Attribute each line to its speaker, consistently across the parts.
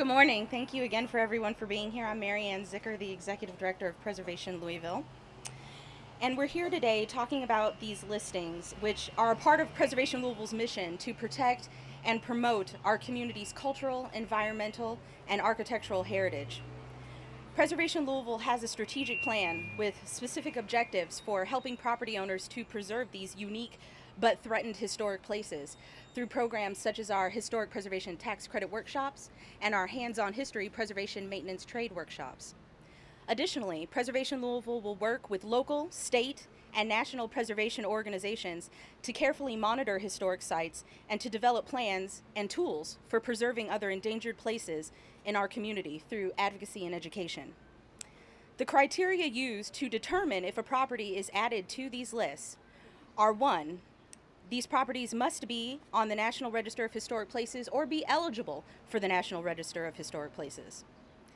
Speaker 1: Good morning. Thank you again for everyone for being here. I'm Mary Ann Zicker, the Executive Director of Preservation Louisville. And we're here today talking about these listings, which are a part of Preservation Louisville's mission to protect and promote our community's cultural, environmental, and architectural heritage. Preservation Louisville has a strategic plan with specific objectives for helping property owners to preserve these unique but threatened historic places through programs such as our Historic Preservation Tax Credit Workshops and our Hands-on History Preservation Maintenance Trade Workshops. Additionally, Preservation Louisville will work with local, state, and national preservation organizations to carefully monitor historic sites and to develop plans and tools for preserving other endangered places in our community through advocacy and education. The criteria used to determine if a property is added to these lists are: 1, these properties must be on the National Register of Historic Places or be eligible for the National Register of Historic Places.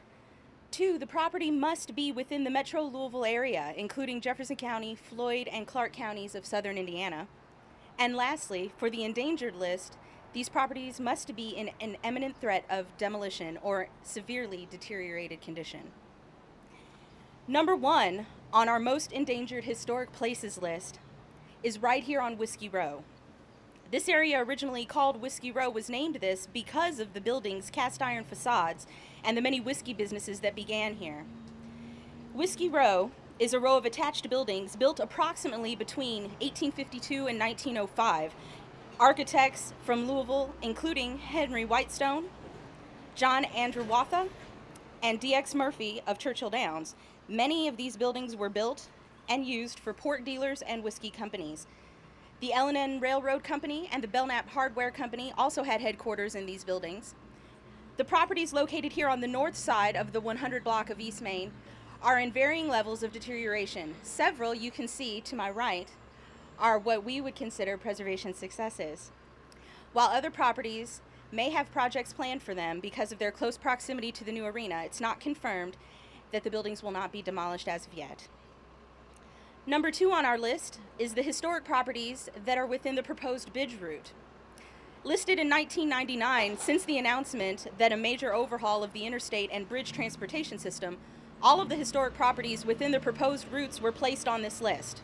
Speaker 1: 2, the property must be within the Metro Louisville area, including Jefferson County, Floyd, and Clark counties of southern Indiana. And lastly, for the endangered list, these properties must be in an imminent threat of demolition or severely deteriorated condition. Number 1 on our most endangered historic places list is right here on Whiskey Row. This area, originally called Whiskey Row, was named this because of the building's cast iron facades and the many whiskey businesses that began here. Whiskey Row is a row of attached buildings built approximately between 1852 and 1905. Architects from Louisville, including Henry Whitestone, John Andrew Watha, and D.X. Murphy of Churchill Downs. Many of these buildings were built and used for pork dealers and whiskey companies. The L&N Railroad Company and the Belknap Hardware Company also had headquarters in these buildings. The properties located here on the north side of the 100 block of East Main are in varying levels of deterioration. Several, you can see to my right, are what we would consider preservation successes, while other properties may have projects planned for them because of their close proximity to the new arena. It's not confirmed that the buildings will not be demolished as of yet. Number 2 on our list is the historic properties that are within the proposed bridge route. Listed in 1999, since the announcement that a major overhaul of the interstate and bridge transportation system, all of the historic properties within the proposed routes were placed on this list.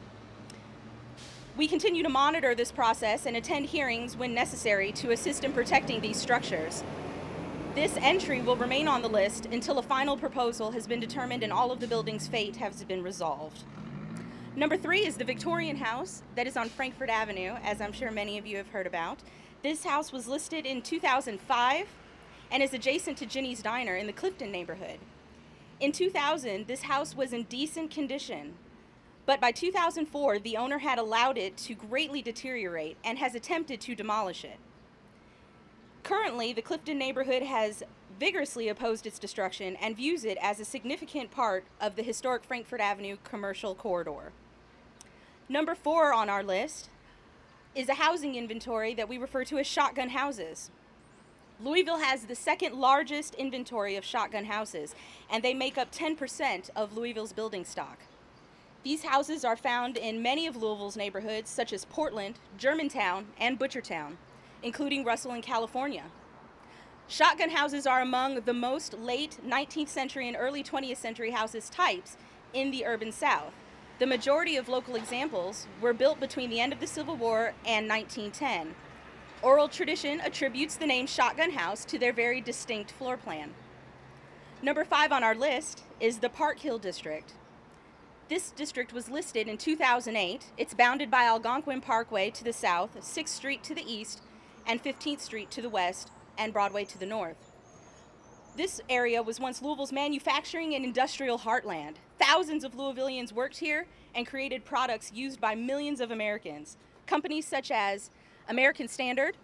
Speaker 1: We continue to monitor this process and attend hearings when necessary to assist in protecting these structures. This entry will remain on the list until a final proposal has been determined and all of the buildings' fate has been resolved. Number 3 is the Victorian House that is on Frankfort Avenue, as I'm sure many of you have heard about. This house was listed in 2005 and is adjacent to Ginny's Diner in the Clifton neighborhood. In 2000, this house was in decent condition, but by 2004, the owner had allowed it to greatly deteriorate and has attempted to demolish it. Currently, the Clifton neighborhood has vigorously opposed its destruction and views it as a significant part of the historic Frankfort Avenue commercial corridor. Number 4 on our list is a housing inventory that we refer to as shotgun houses. Louisville has the second largest inventory of shotgun houses, and they make up 10% of Louisville's building stock. These houses are found in many of Louisville's neighborhoods, such as Portland, Germantown, and Butchertown, including Russell in California. Shotgun houses are among the most late 19th century and early 20th century houses types in the urban South. The majority of local examples were built between the end of the Civil War and 1910. Oral tradition attributes the name shotgun house to their very distinct floor plan. Number 5 on our list is the Park Hill District. This district was listed in 2008. It's bounded by Algonquin Parkway to the south, 6th Street to the east, and 15th Street to the west, and Broadway to the north. This area was once Louisville's manufacturing and industrial heartland. Thousands of Louisvillians worked here and created products used by millions of Americans. Companies such as American Standard,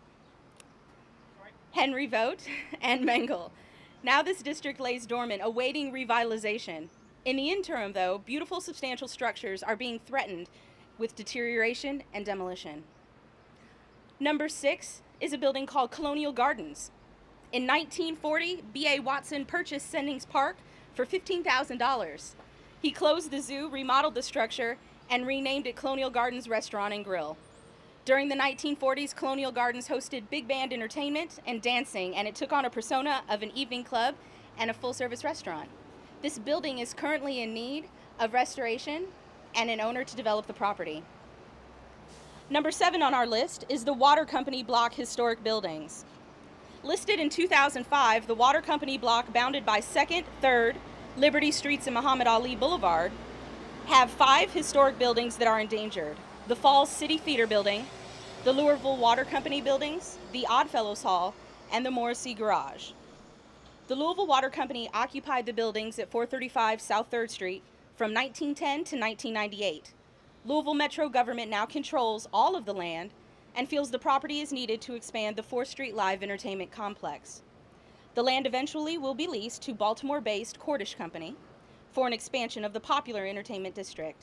Speaker 1: Henry Vogt, and Mengele. Now this district lays dormant, awaiting revitalization. In the interim, though, beautiful substantial structures are being threatened with deterioration and demolition. Number 6 is a building called Colonial Gardens. In 1940, B.A. Watson purchased Sennings Park for $15,000. He closed the zoo, remodeled the structure, and renamed it Colonial Gardens Restaurant and Grill. During the 1940s, Colonial Gardens hosted big band entertainment and dancing, and it took on a persona of an evening club and a full-service restaurant. This building is currently in need of restoration and an owner to develop the property. Number 7 on our list is the Water Company Block Historic Buildings. Listed in 2005, the Water Company Block, bounded by 2nd, 3rd, Liberty Streets and Muhammad Ali Boulevard, have 5 historic buildings that are endangered: the Falls City Theater Building, the Louisville Water Company buildings, the Oddfellows Hall, and the Morrissey Garage. The Louisville Water Company occupied the buildings at 435 South 3rd Street from 1910 to 1998. Louisville Metro government now controls all of the land and feels the property is needed to expand the 4th Street Live Entertainment Complex. The land eventually will be leased to Baltimore-based Cordish Company for an expansion of the popular entertainment district.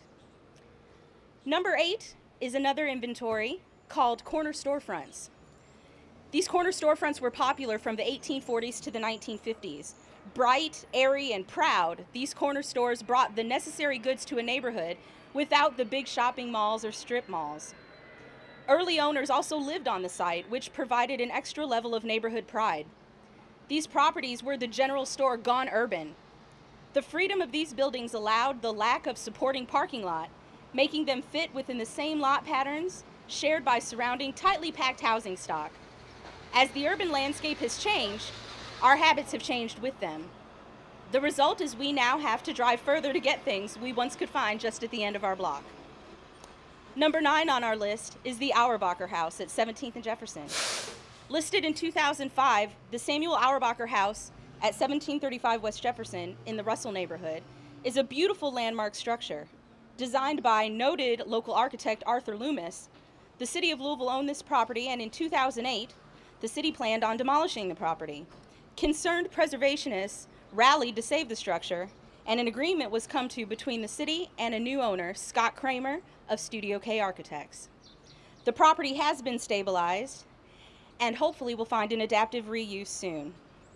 Speaker 1: Number 8 is another inventory called corner storefronts. These corner storefronts were popular from the 1840s to the 1950s. Bright, airy, and proud, these corner stores brought the necessary goods to a neighborhood without the big shopping malls or strip malls. Early owners also lived on the site, which provided an extra level of neighborhood pride. These properties were the general store gone urban. The freedom of these buildings allowed the lack of supporting parking lot, making them fit within the same lot patterns shared by surrounding tightly packed housing stock. As the urban landscape has changed, our habits have changed with them. The result is we now have to drive further to get things we once could find just at the end of our block. Number 9 on our list is the Auerbacher House at 17th and Jefferson. Listed in 2005, the Samuel Auerbacher House at 1735 West Jefferson in the Russell neighborhood is a beautiful landmark structure. Designed by noted local architect Arthur Loomis, the city of Louisville owned this property, and in 2008, the city planned on demolishing the property. Concerned preservationists rallied to save the structure, and an agreement was come to between the city and a new owner, Scott Kramer of Studio K Architects. The property has been stabilized and hopefully will find an adaptive reuse soon.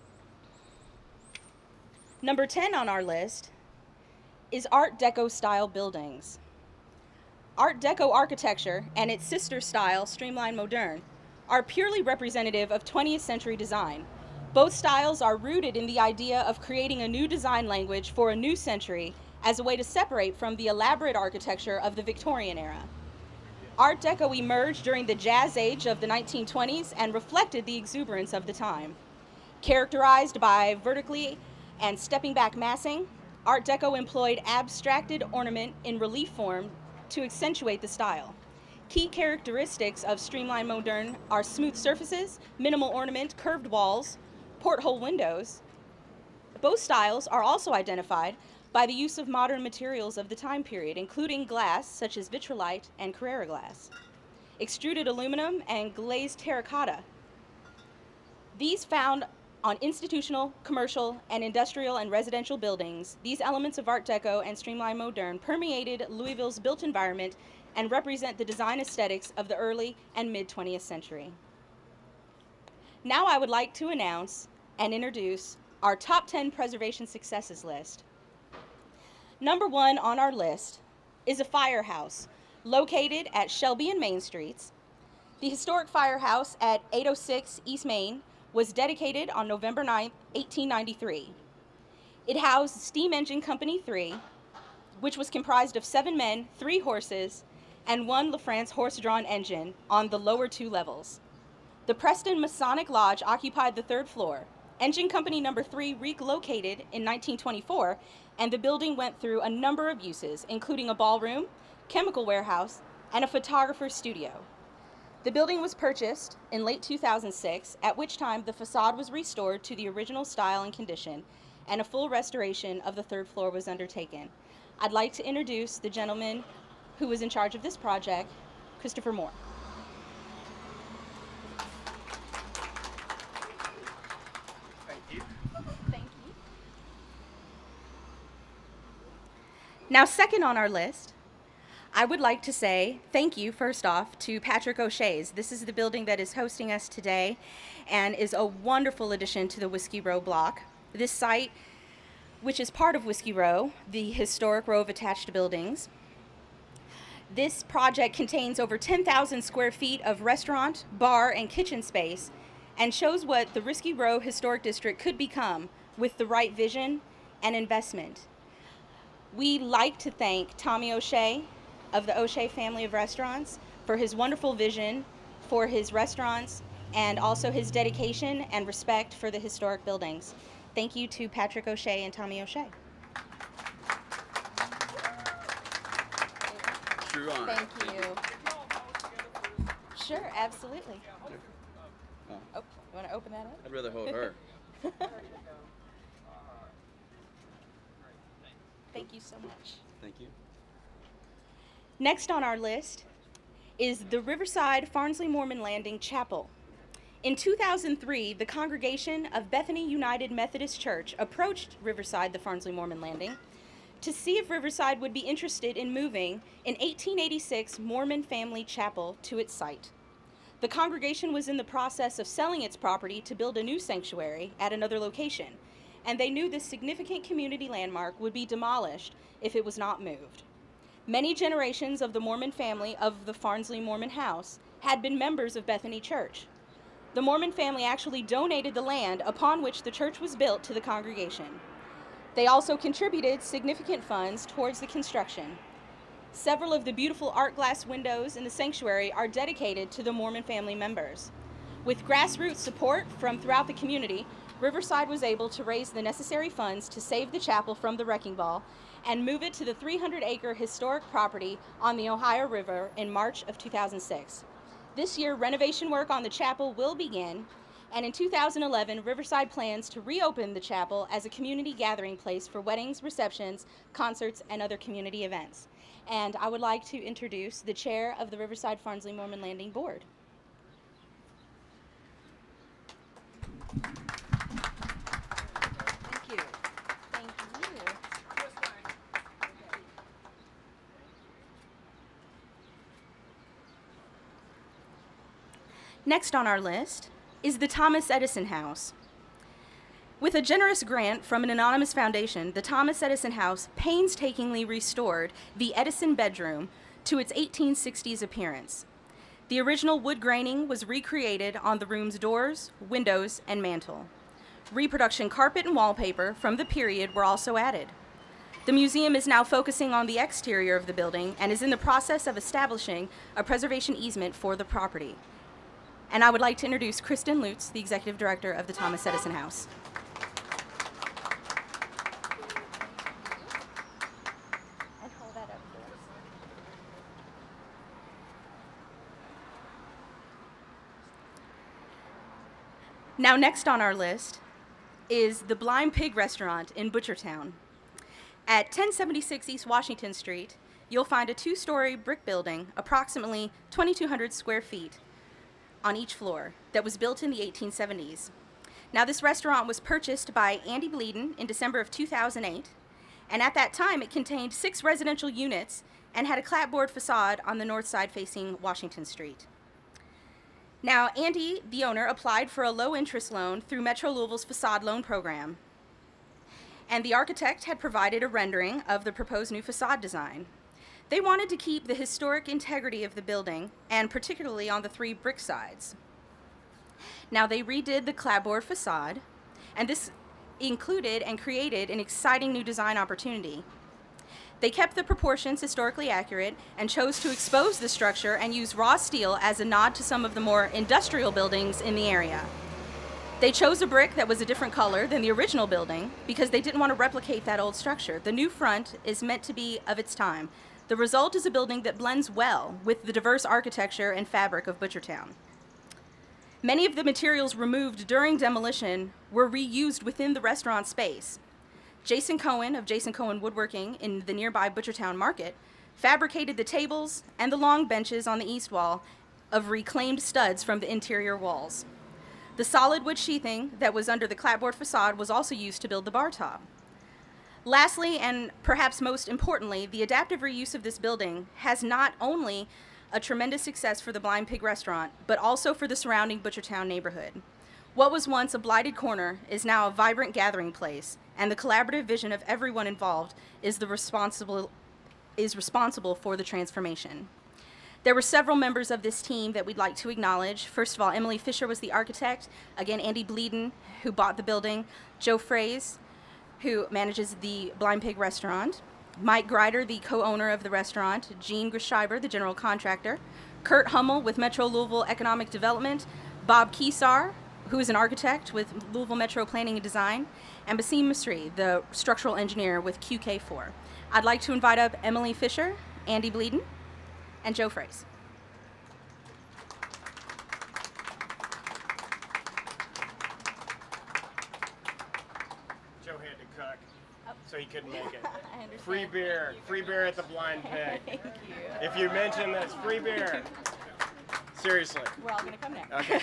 Speaker 1: Number 10 on our list is Art Deco style buildings. Art Deco architecture and its sister style, Streamline Moderne, are purely representative of 20th century design. Both styles are rooted in the idea of creating a new design language for a new century as a way to separate from the elaborate architecture of the Victorian era. Art Deco emerged during the Jazz Age of the 1920s and reflected the exuberance of the time. Characterized by vertically and stepping back massing, Art Deco employed abstracted ornament in relief form to accentuate the style. Key characteristics of Streamline Moderne are smooth surfaces, minimal ornament, curved walls, porthole windows. Both styles are also identified by the use of modern materials of the time period, including glass such as Vitrolite and Carrara glass, extruded aluminum, and glazed terracotta. These found on institutional, commercial, and industrial and residential buildings, these elements of Art Deco and Streamline Moderne permeated Louisville's built environment and represent the design aesthetics of the early and mid-20th century. Now I would like to announce and introduce our top 10 preservation successes list. Number 1 on our list is a firehouse located at Shelby and Main Streets. The historic firehouse at 806 East Main was dedicated on November 9, 1893. It housed Steam Engine Company 3, which was comprised of 7 men, 3 horses, and 1 LaFrance horse-drawn engine on the lower 2 levels. The Preston Masonic Lodge occupied the 3rd floor. Engine Company number 3 relocated in 1924, and the building went through a number of uses, including a ballroom, chemical warehouse, and a photographer's studio. The building was purchased in late 2006, at which time the facade was restored to the original style and condition, and a full restoration of the 3rd floor was undertaken. I'd like to introduce the gentleman who was in charge of this project, Christopher Moore.
Speaker 2: Thank you.
Speaker 1: Thank you. Now, second on our list, I would like to say thank you, first off, to Patrick O'Shea's. This is the building that is hosting us today and is a wonderful addition to the Whiskey Row block. This site, which is part of Whiskey Row, the historic row of attached buildings, This project contains over 10,000 square feet of restaurant, bar, and kitchen space and shows what the Risky Row Historic District could become with the right vision and investment. We'd like to thank Tommy O'Shea of the O'Shea family of restaurants for his wonderful vision for his restaurants and also his dedication and respect for the historic buildings. Thank you to Patrick O'Shea and Tommy O'Shea.
Speaker 2: True honor.
Speaker 1: Thank you. Sure, absolutely.
Speaker 2: Oh,
Speaker 1: Oh, you want to open that up?
Speaker 2: I'd rather hold her.
Speaker 1: Thank you so much.
Speaker 2: Thank you.
Speaker 1: Next on our list is the Riverside Farnsley Mormon Landing Chapel. In 2003, the congregation of Bethany United Methodist Church approached Riverside, the Farnsley Mormon Landing, to see if Riverside would be interested in moving an 1886 Mormon family chapel to its site. The congregation was in the process of selling its property to build a new sanctuary at another location, and they knew this significant community landmark would be demolished if it was not moved. Many generations of the Mormon family of the Farnsley Mormon House had been members of Bethany Church. The Mormon family actually donated the land upon which the church was built to the congregation. They also contributed significant funds towards the construction. Several of the beautiful art glass windows in the sanctuary are dedicated to the Mormon family members. With grassroots support from throughout the community, Riverside was able to raise the necessary funds to save the chapel from the wrecking ball and move it to the 300-acre historic property on the Ohio River in March of 2006. This year, renovation work on the chapel will begin, and in 2011, Riverside plans to reopen the chapel as a community gathering place for weddings, receptions, concerts, and other community events. And I would like to introduce the chair of the Riverside Farnsley Mormon Landing Board. Thank you. Thank you. Next on our list is the Thomas Edison House. With a generous grant from an anonymous foundation, the Thomas Edison House painstakingly restored the Edison bedroom to its 1860s appearance. The original wood graining was recreated on the room's doors, windows, and mantel. Reproduction carpet and wallpaper from the period were also added. The museum is now focusing on the exterior of the building and is in the process of establishing a preservation easement for the property. And I would like to introduce Kristen Lutz, the Executive Director of the Thomas Edison House. And hold that up for us. Now, next on our list is the Blind Pig Restaurant in Butchertown. At 1076 East Washington Street, you'll find a two-story brick building, approximately 2,200 square feet, on each floor that was built in the 1870s. Now, this restaurant was purchased by Andy Bleeden in December of 2008, and at that time it contained 6 residential units and had a clapboard facade on the north side facing Washington Street. Now, Andy, the owner, applied for a low-interest loan through Metro Louisville's facade loan program, and the architect had provided a rendering of the proposed new facade design. They wanted to keep the historic integrity of the building, and particularly on the 3 brick sides. Now, they redid the clapboard facade, and this included and created an exciting new design opportunity. They kept the proportions historically accurate and chose to expose the structure and use raw steel as a nod to some of the more industrial buildings in the area. They chose a brick that was a different color than the original building because they didn't want to replicate that old structure. The new front is meant to be of its time. The result is a building that blends well with the diverse architecture and fabric of Butchertown. Many of the materials removed during demolition were reused within the restaurant space. Jason Cohen of Jason Cohen Woodworking in the nearby Butchertown Market fabricated the tables and the long benches on the east wall of reclaimed studs from the interior walls. The solid wood sheathing that was under the clapboard facade was also used to build the bar top. Lastly, and perhaps most importantly, the adaptive reuse of this building has not only a tremendous success for the Blind Pig restaurant, but also for the surrounding Butchertown neighborhood. What was once a blighted corner is now a vibrant gathering place, and the collaborative vision of everyone involved is is responsible for the transformation. There were several members of this team that we'd like to acknowledge. First of all, Emily Fisher was the architect. Again, Andy Bleeden, who bought the building. Joe Fraze, who manages the Blind Pig restaurant. Mike Greider, the co-owner of the restaurant. Gene Grischreiber, the general contractor. Kurt Hummel with Metro Louisville Economic Development. Bob Kesar, who is an architect with Louisville Metro Planning and Design. And Basim Masri, the structural engineer with QK4. I'd like to invite up Emily Fisher, Andy Bleeden, and Joe Fraze.
Speaker 3: Joe had to cook, so he couldn't make it.
Speaker 1: I understand.
Speaker 3: Free beer at the Blind Pig.
Speaker 1: Thank you.
Speaker 3: If you mention this, free beer. Seriously.
Speaker 1: We're all going to come now.
Speaker 3: Okay.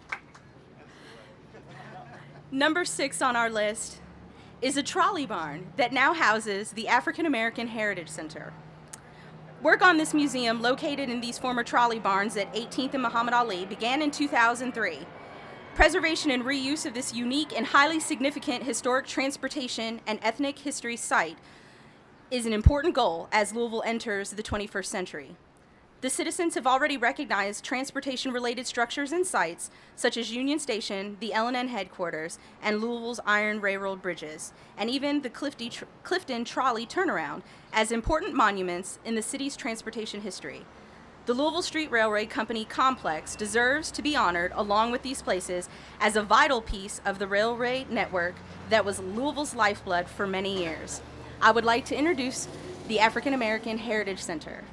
Speaker 1: Number 6 on our list is a trolley barn that now houses the African American Heritage Center. Work on this museum, located in these former trolley barns at 18th and Muhammad Ali, began in 2003. Preservation and reuse of this unique and highly significant historic transportation and ethnic history site is an important goal as Louisville enters the 21st century. The citizens have already recognized transportation-related structures and sites, such as Union Station, the L&N headquarters, and Louisville's Iron Railroad bridges, and even the Clifton Trolley turnaround, as important monuments in the city's transportation history. The Louisville Street Railway Company complex deserves to be honored along with these places as a vital piece of the railway network that was Louisville's lifeblood for many years. I would like to introduce the African American Heritage Center.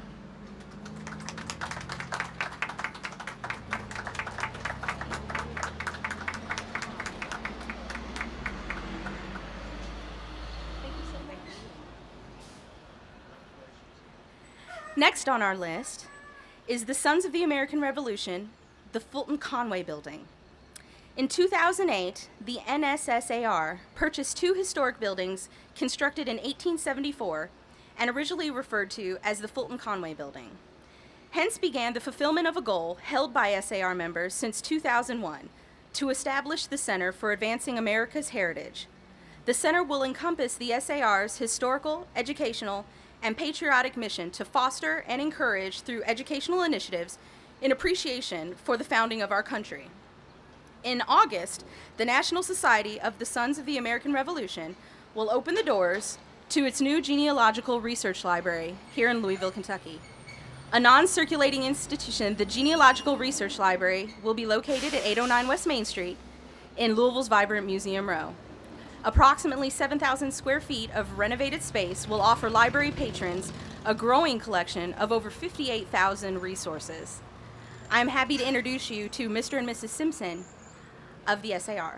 Speaker 1: Next on our list is the Sons of the American Revolution, the Fulton Conway Building. In 2008, the NSSAR purchased 2 historic buildings constructed in 1874 and originally referred to as the Fulton Conway Building. Hence began the fulfillment of a goal held by SAR members since 2001 to establish the Center for Advancing America's Heritage. The center will encompass the SAR's historical, educational, and patriotic mission to foster and encourage through educational initiatives in appreciation for the founding of our country. In August, the National Society of the Sons of the American Revolution will open the doors to its new genealogical research library here in Louisville, Kentucky. A non-circulating institution, the Genealogical Research Library will be located at 809 West Main Street in Louisville's vibrant Museum Row. Approximately 7,000 square feet of renovated space will offer library patrons a growing collection of over 58,000 resources. I'm happy to introduce you to Mr. and Mrs. Simpson of the SAR.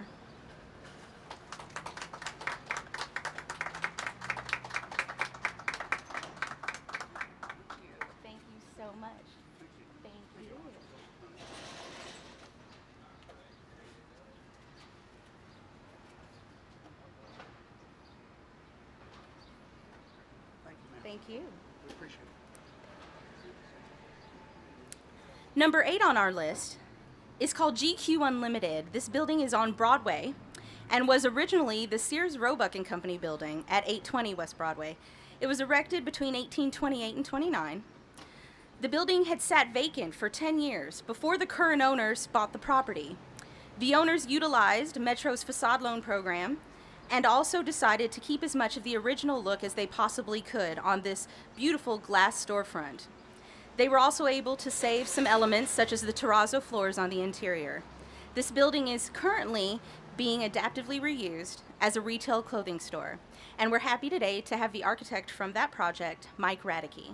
Speaker 1: Thank you so much. Thank you. Thank you.
Speaker 2: We appreciate it.
Speaker 1: Number 8 on our list is called GQ Unlimited. This building is on Broadway and was originally the Sears Roebuck and Company building at 820 West Broadway. It was erected between 1828 and 29. The building had sat vacant for 10 years before the current owners bought the property. The owners utilized Metro's facade loan program and also decided to keep as much of the original look as they possibly could on this beautiful glass storefront. They were also able to save some elements such as the terrazzo floors on the interior. This building is currently being adaptively reused as a retail clothing store, and we're happy today to have the architect from that project, Mike Radicke.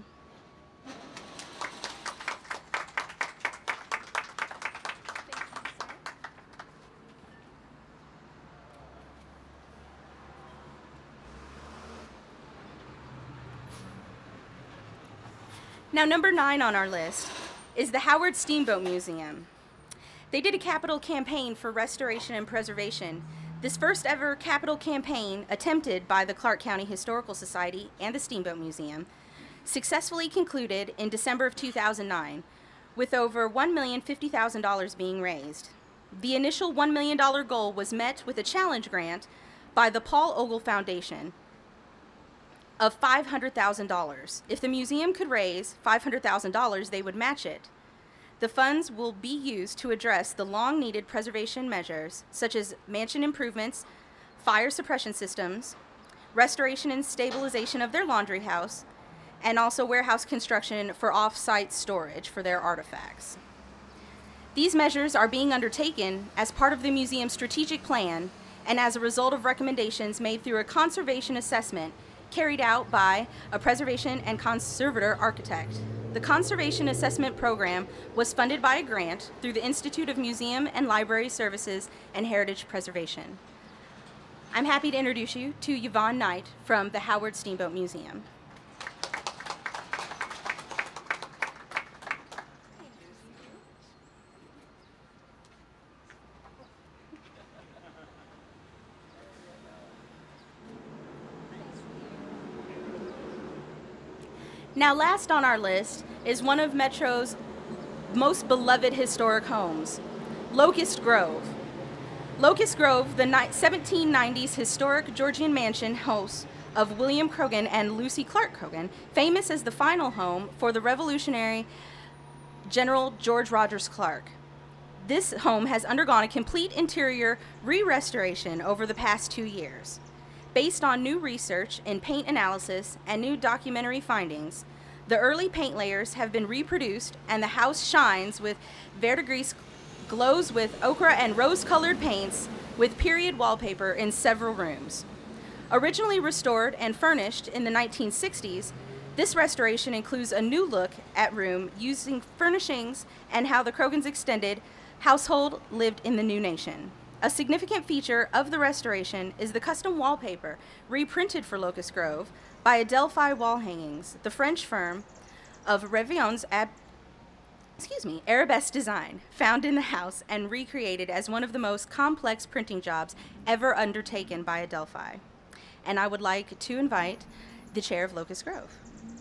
Speaker 1: Now, number 9 on our list is the Howard Steamboat Museum. They did a capital campaign for restoration and preservation. This first ever capital campaign, attempted by the Clark County Historical Society and the Steamboat Museum, successfully concluded in December of 2009, with over $1,050,000 being raised. The initial $1 million goal was met with a challenge grant by the Paul Ogle Foundation. of $500,000. If the museum could raise $500,000, they would match it. The funds will be used to address the long-needed preservation measures, such as mansion improvements, fire suppression systems, restoration and stabilization of their laundry house, and also warehouse construction for off-site storage for their artifacts. These measures are being undertaken as part of the museum's strategic plan and as a result of recommendations made through a conservation assessment carried out by a preservation and conservator architect. The Conservation Assessment Program was funded by a grant through the Institute of Museum and Library Services and Heritage Preservation. I'm happy to introduce you to Yvonne Knight from the Howard Steamboat Museum. Now, last on our list is one of Metro's most beloved historic homes, Locust Grove. Locust Grove, the 1790s historic Georgian mansion house of William Croghan and Lucy Clark Croghan, famous as the final home for the Revolutionary General George Rogers Clark. This home has undergone a complete interior re-restoration over the past 2 years. Based on new research in paint analysis and new documentary findings, the early paint layers have been reproduced and the house shines with verdigris, glows with ochre and rose-colored paints with period wallpaper in several rooms. Originally restored and furnished in the 1960s, this restoration includes a new look at room using furnishings and how the Croghans' extended household lived in the new nation. A significant feature of the restoration is the custom wallpaper reprinted for Locust Grove by Adelphi Wall Hangings, the French firm of Revion's Arabesque design, found in the house and recreated as one of the most complex printing jobs ever undertaken by Adelphi. And I would like to invite the chair of Locust Grove.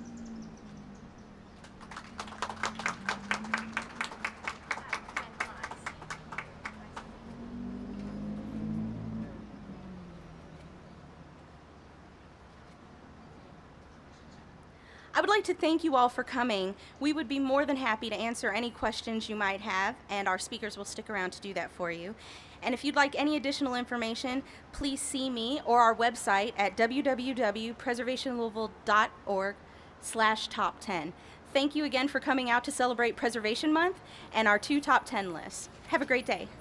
Speaker 1: I would like to thank you all for coming. We would be more than happy to answer any questions you might have, and our speakers will stick around to do that for you. And if you'd like any additional information, please see me or our website at www.preservationlouisville.org/top10. Thank you again for coming out to celebrate Preservation Month and our 2 top 10 lists. Have a great day.